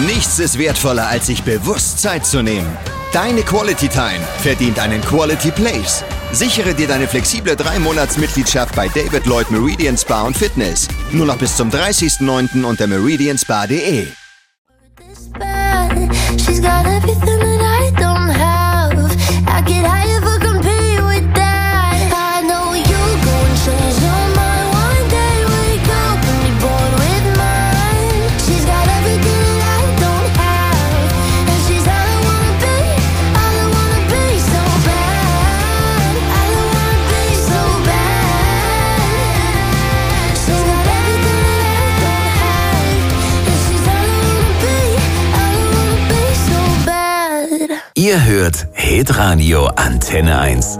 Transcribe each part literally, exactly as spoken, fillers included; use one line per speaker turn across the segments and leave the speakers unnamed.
Nichts ist wertvoller, als sich bewusst Zeit zu nehmen. Deine Quality Time verdient einen Quality Place. Sichere dir deine flexible drei Monats Mitgliedschaft bei David Lloyd Meridian Spa und Fitness. Nur noch bis zum dreißigsten neunten unter meridian spa punkt de.
Ihr hört Hitradio Antenne eins.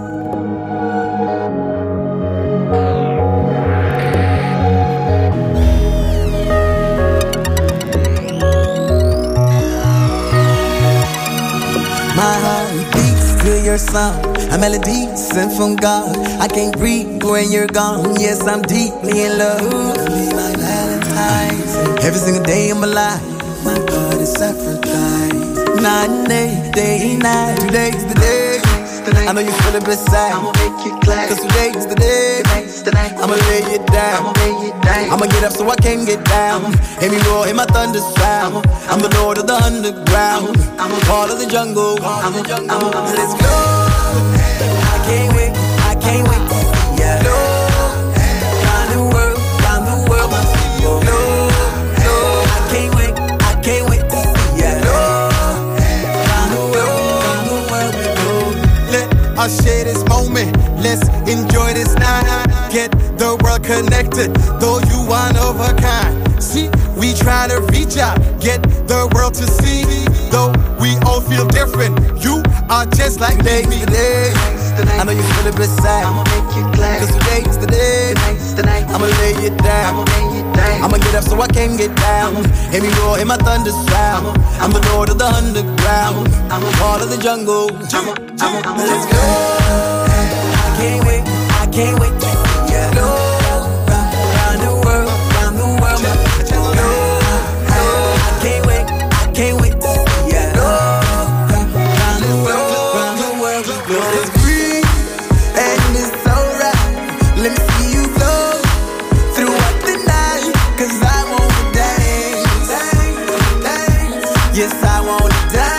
My heart beats to your song, a melody sent from God. I can't breathe when you're gone. Yes, I'm deeply in love. Be my Valentine. Every single day of my life, my God is sacrificed. Night and day, day and night. Today's the day. I know you feel it beside. I'ma make you glad. Cause today's the day. I'ma lay it down. I'ma get up so I can get down. Hear me roar, hear my thunder sound. I'm the lord of the underground. I'm a part of the jungle. Let's go. I can't wait, I can't wait. Yeah. No. Round the world, round the world. No, no. I can't wait, I can't wait. Yeah. No. Round the world, round the world we go. Let us share this moment. Let's enjoy this night. Get the world connected, though you one of a kind. See, we try to reach out, get the world to see. Though we all feel different, you are just like me. Today's the day. I know you feel it beside. I'ma make you glad. Cause today's the day. I'ma lay it down. I'ma get up so I can get down. Hear me roar, hear my thunder sound. I'm the lord of the underground. I'm a part of the jungle. Let's go. I can't wait, I can't wait. Yeah, no. Round the world, round the world. No, no. I can't wait, I can't wait. Yeah, no. Round the world, round the world we go. Let's breathe, and it's alright. Let me see you flow throughout the night. Cause I wanna dance, dance. Yes, I wanna dance.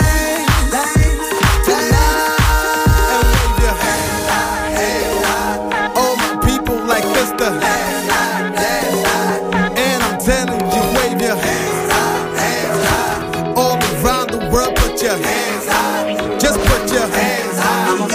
Just put your hands up.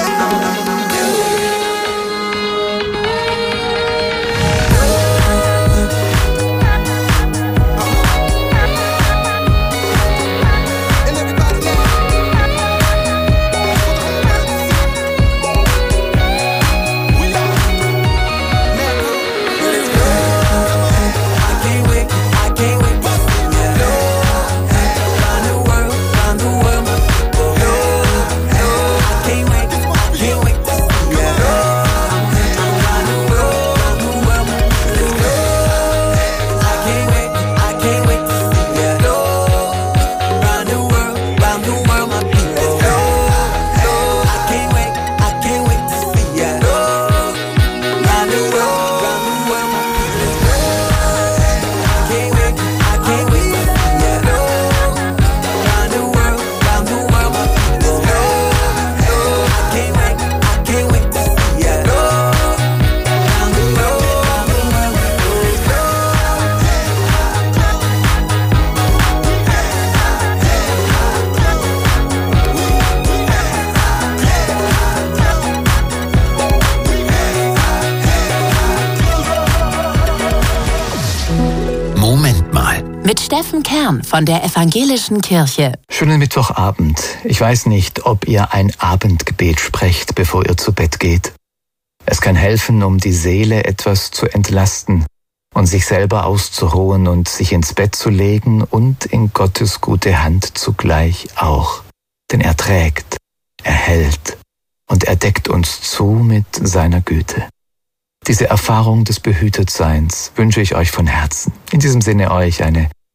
Steffen Kern von der Evangelischen Kirche.
Schönen Mittwochabend. Ich weiß nicht, ob ihr ein Abendgebet sprecht, bevor ihr zu Bett geht. Es kann helfen, um die Seele etwas zu entlasten und sich selber auszuruhen und sich ins Bett zu legen und in Gottes gute Hand zugleich auch. Denn er trägt, er hält und er deckt uns zu mit seiner Güte. Diese Erfahrung des Behütetseins wünsche ich euch von Herzen. In diesem Sinne euch eine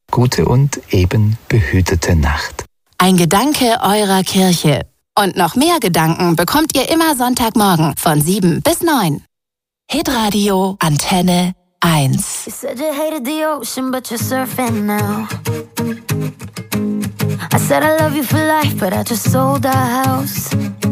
Gute und eben behütete Nacht.
Ein Gedanke eurer Kirche. Und noch mehr Gedanken bekommt ihr immer Sonntagmorgen von sieben bis neun. Hitradio Antenne eins.
You said you hated the ocean, but you're surfing now. I said I love you for life, but I just sold our house.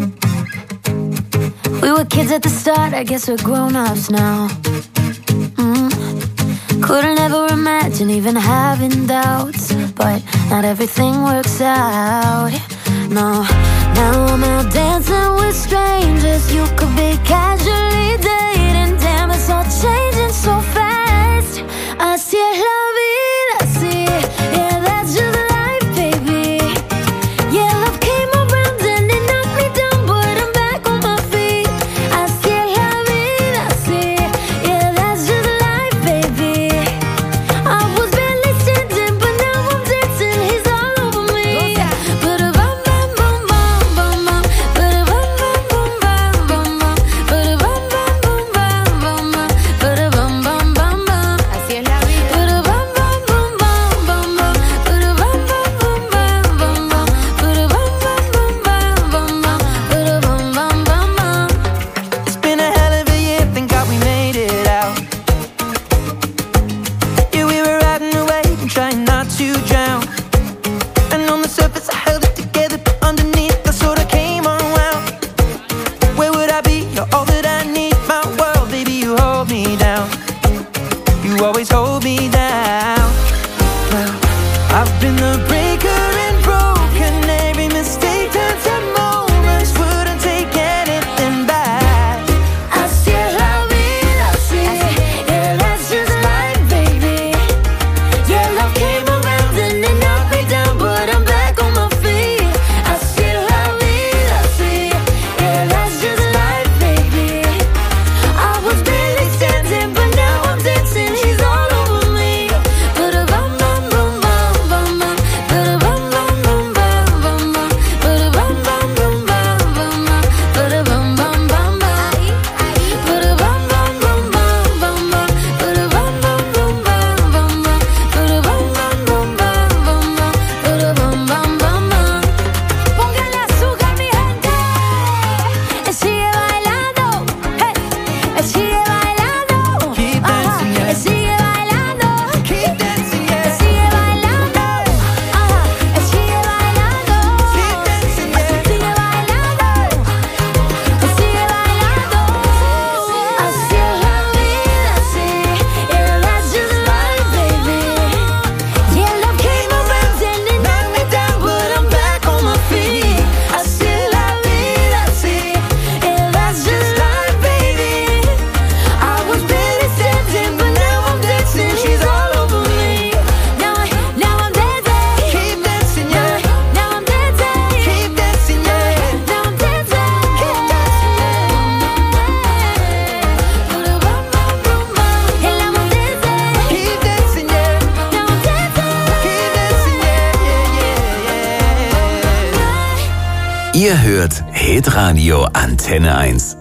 We were kids at the start, I guess we're grown-ups now. Mm. Couldn't ever imagine even having doubts, but not everything works out. No, now I'm out dancing with strangers. You could be casually dating. Damn, it's all changing so fast. Así es la vida, así. Yeah, that's just life, baby. Yeah, love came around and it knocked me down, but I'm back on my feet. Así es la vida, así. Yeah, that's just life, baby. I was barely standing, but now I'm dancing. He's all over me. But a bum bum bum bum bum bum. But a bum bum bum bum bum bum. But a bum bum bum bum bum bum. But a bum bum bum bum. Así es la vida. But a bum bum bum bum bum bum. But a bum bum bum bum bum bum. But a bum bum bum bum bum bum. But a bum bum bum bum.
It's been a hell of a year, thank God we made it out. Yeah, we were riding away and trying not to drown. And on the surface I held it together, but underneath I sort of came unwound. Where would I be? You're all that I need, my world, baby, you hold me down. You always hold me down. Well, I've been the breaker and broken. Every mistake turns to moments. Wouldn't take anything back.
Así es la vida, así. Yeah, that's just life, baby. Yeah, love came around and it knocked me down, but I'm back on my feet. Así es la vida, así. Yeah, that's just life, baby. I was barely standing, but now I'm dancing. He's all over me. But a bum bum bum bum bum bum. But a bum bum bum bum bum bum. But a bum bum bum bum bum bum. But a bum bum bum bum. But a bum bum bum bum bum bum. But a bum bum bum bum bum bum. But a bum bum bum bum bum bum. But a bum bum bum bum. Póngale azúcar, mi gente. Él sigue bailando. Hey. Él sigue bailando.
Keep dancing, yeah.
Él sigue bailando.
Keep dancing,
Él
yeah.
sigue bailando. Ajá. Él sigue bailando.
Keep dancing, yeah.
Él sigue bailando. Él sigue bailando. Así es la vida, así. Yeah, that's just life, baby. Yeah, love came around and it knocked me down, but I'm back on my feet. Así es la vida, así. Yeah, that's just life, baby. I was barely standing, but now I'm dancing. She's all over me. Now I, now I'm dancing.
Keep dancing, yeah.
Now I'm dancing.
Keep dancing, yeah.
Now I'm dancing. Keep dancing. And now I'm dancing.
Keep dancing, yeah.
Now I'm dancing.
Keep dancing, yeah, yeah, yeah, yeah.
Ihr hört Hitradio Antenne eins.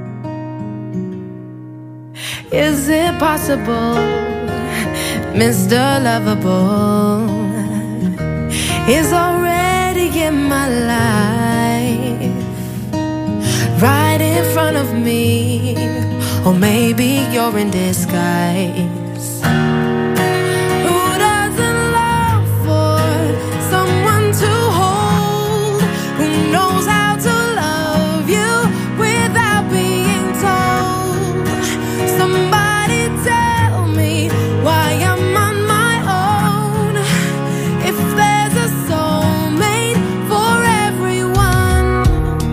Is it possible, Mister Lovable is already in my life, right in front of me, or maybe you're in disguise. Who doesn't long for someone to hold, who knows how to love you without being told? Somebody tell me why I'm on my own. If there's a soulmate for everyone.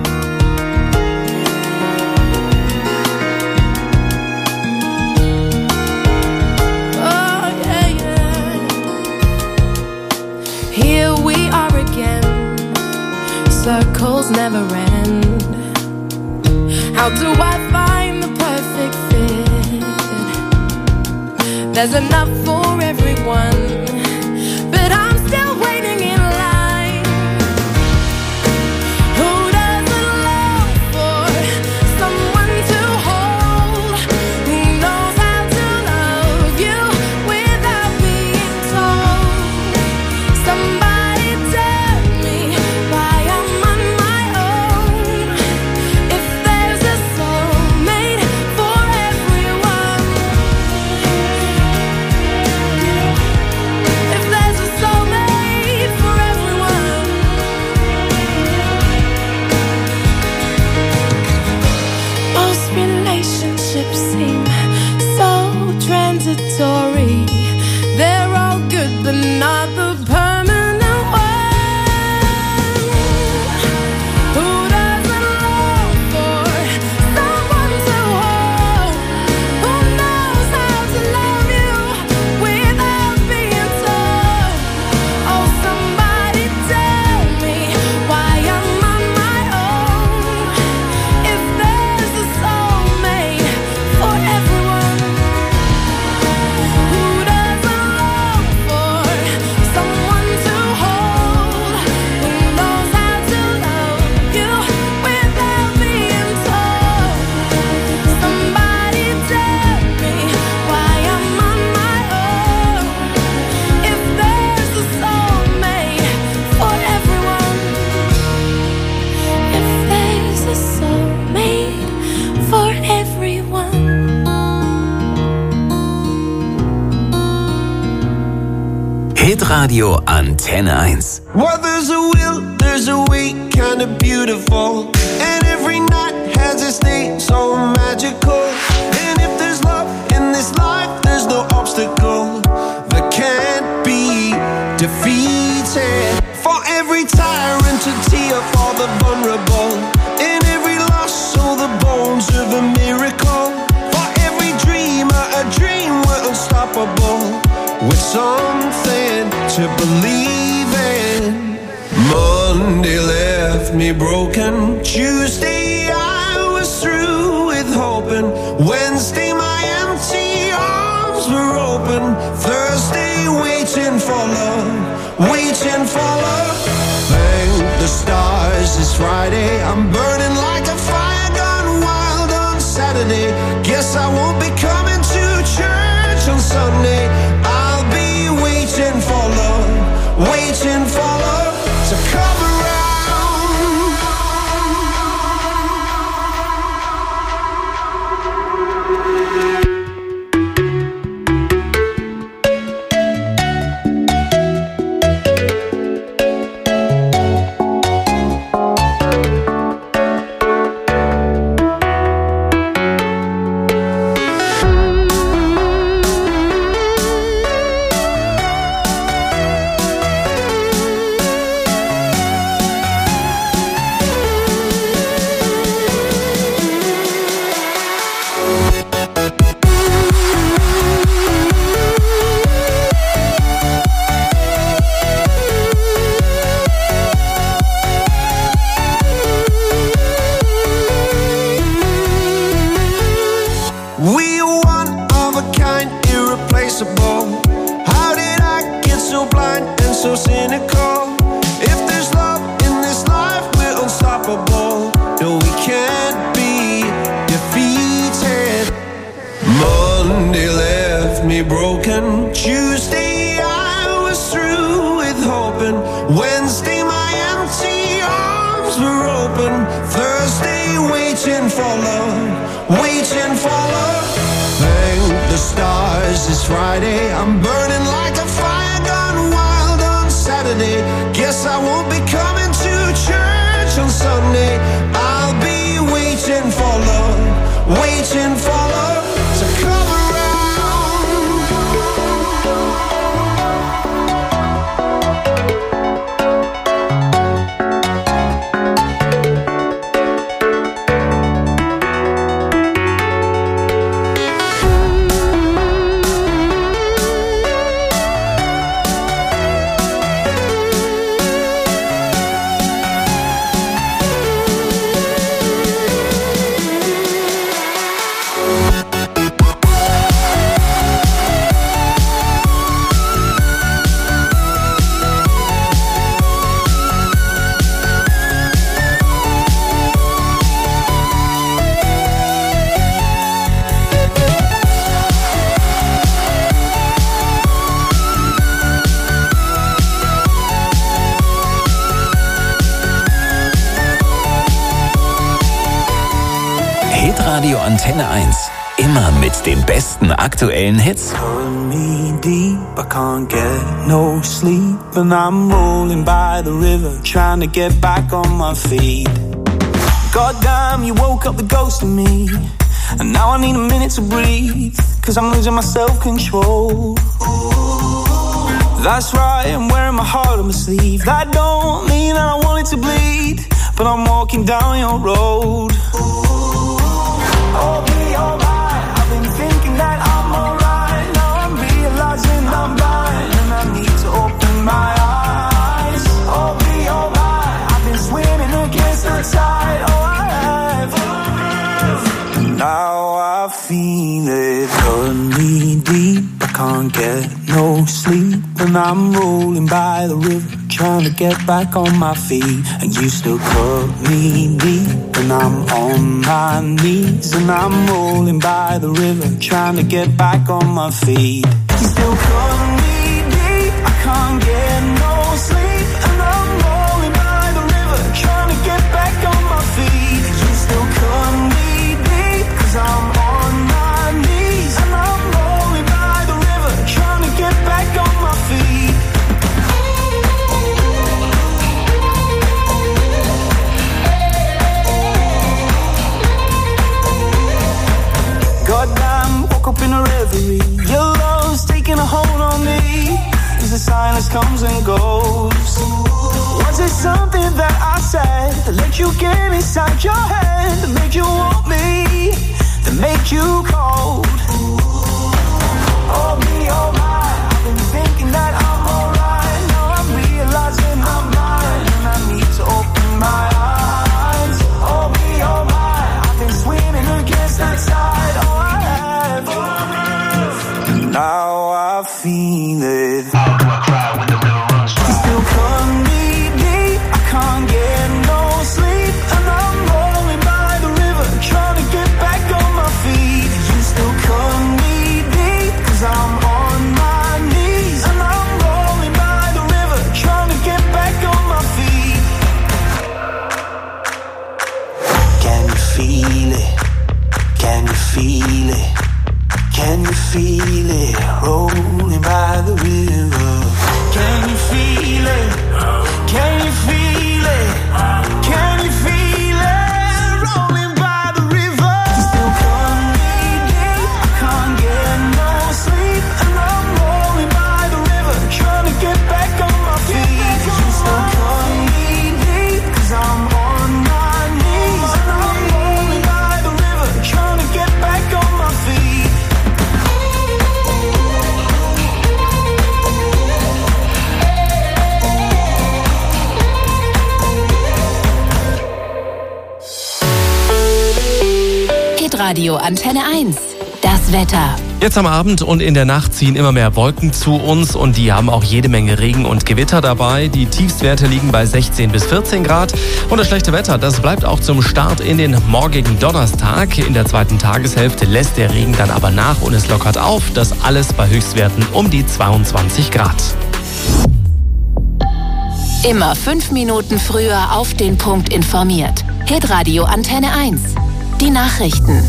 Oh yeah, yeah. Here we are again. Circles never end. How do I find the perfect fit? There's enough for everyone, but I'm still waiting in line. Who doesn't long for someone to hold, who knows how to love you without being told?
Hitradio Antenne eins.
Well, there's a will, there's a way, kind of beautiful. And every night has its day, so magical. And if there's love in this life, there's no obstacle that can't be defeated. For every tyrant to tear for the vulnerable. In every loss, so the bones of a miracle. For every dreamer, a dream we're unstoppable. With something to believe in. Monday left me broken. Tuesday I was through with hoping. Wednesday my empty arms were open. Thursday waiting for love, waiting for love. Thank the stars it's Friday. I'm burning like a fire gone wild on Saturday. Guess I won't be coming to church on Sunday. I'll be waiting for love, waiting for love to come around.
Hitradio Antenne eins. Immer mit den besten aktuellen Hits.
Pulling me deep, I can't get no sleep. And I'm rolling by the river, trying to get back on my feet. Goddamn, you woke up the ghost in me. And now I need a minute to breathe, cause I'm losing my self-control. That's right, I'm wearing my heart on my sleeve. That don't mean that I want it to bleed, but I'm walking down your road. I'll be alright, I've been thinking that I'm alright. Now I'm realizing I'm blind, and I need to open my eyes. I'll be alright, I've been swimming against the tide. Oh, I have. And now I feel it pulling me deep. I can't get no sleep, and I'm rolling by the river, trying to get back on my feet. And you still cut me deep, and I'm on my knees. And I'm rolling by the river, trying to get back on my feet. You still cut me deep, I can't get no sleep. And I'm rolling by the river, trying to get back on my feet. You still cut me deep, cause I'm on my knees. And I'm rolling by the river, trying to get back on my feet. you get inside your head that make you want me, that make you cold. Oh me, oh my, I've been thinking that I'm alright. Now I'm realizing I'm blind and I need to open my eyes. Oh me, oh my, I've been swimming against that tide. Oh I have, now I feel it. How do I cry when the river runs dry? You still come deep, deep, I can't get no sleep, and I'm rolling by the river, trying to get back on my feet. You still come deep, deep, cause I'm on my knees, and I'm rolling by the river, trying to get back on my feet. Can you feel it? Can you feel it? Can you feel it? Rolling by the river. Can you feel it? Can you feel it? Can you feel it? Rolling by the river. You still come deep, deep, I can't get no sleep, and I'm rolling by the river, trying to get back on my feet. You still come deep, deep, cause I'm on my knees, and I'm rolling by the river, trying to get back on my feet.
Radio Antenne eins. Das Wetter.
Jetzt am Abend und in der Nacht ziehen immer mehr Wolken zu uns und die haben auch jede Menge Regen und Gewitter dabei. Die Tiefstwerte liegen bei sechzehn bis vierzehn Grad und das schlechte Wetter, das bleibt auch zum Start in den morgigen Donnerstag. In der zweiten Tageshälfte lässt der Regen dann aber nach und es lockert auf. Das alles bei Höchstwerten um die zweiundzwanzig Grad.
Immer fünf Minuten früher auf den Punkt informiert. Hitradio Antenne eins. Die Nachrichten.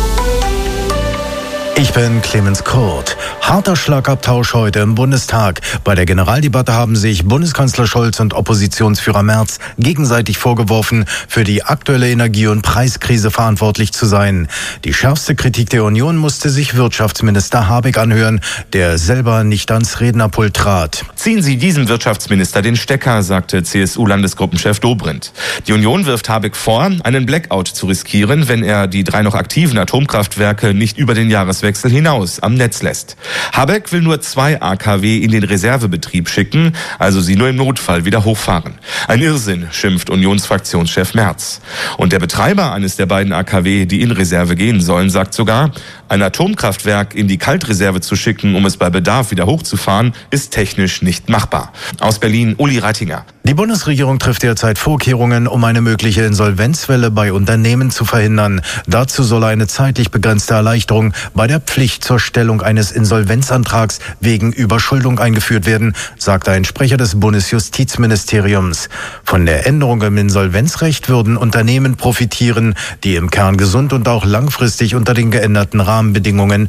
Ich bin Clemens Kurt. Harter Schlagabtausch heute im Bundestag. Bei der Generaldebatte haben sich Bundeskanzler Scholz und Oppositionsführer Merz gegenseitig vorgeworfen, für die aktuelle Energie- und Preiskrise verantwortlich zu sein. Die schärfste Kritik der Union musste sich Wirtschaftsminister Habeck anhören, der selber nicht ans Rednerpult trat.
Ziehen Sie diesem Wirtschaftsminister den Stecker, sagte C S U-Landesgruppenchef Dobrindt. Die Union wirft Habeck vor, einen Blackout zu riskieren, wenn er die drei noch aktiven Atomkraftwerke nicht über den Jahreswechsel hinaus am Netz lässt. Habeck will nur zwei A K W in den Reservebetrieb schicken, also sie nur im Notfall wieder hochfahren. Ein Irrsinn, schimpft Unionsfraktionschef Merz. Und der Betreiber eines der beiden A K W, die in Reserve gehen sollen, sagt sogar, ein Atomkraftwerk in die Kaltreserve zu schicken, um es bei Bedarf wieder hochzufahren, ist technisch nicht machbar. Aus Berlin, Uli Reitinger.
Die Bundesregierung trifft derzeit Vorkehrungen, um eine mögliche Insolvenzwelle bei Unternehmen zu verhindern. Dazu soll eine zeitlich begrenzte Erleichterung bei der Pflicht zur Stellung eines Insolvenzantrags wegen Überschuldung eingeführt werden, sagte ein Sprecher des Bundesjustizministeriums. Von der Änderung im Insolvenzrecht würden Unternehmen profitieren, die im Kern gesund und auch langfristig unter den geänderten Rahmenbedingungen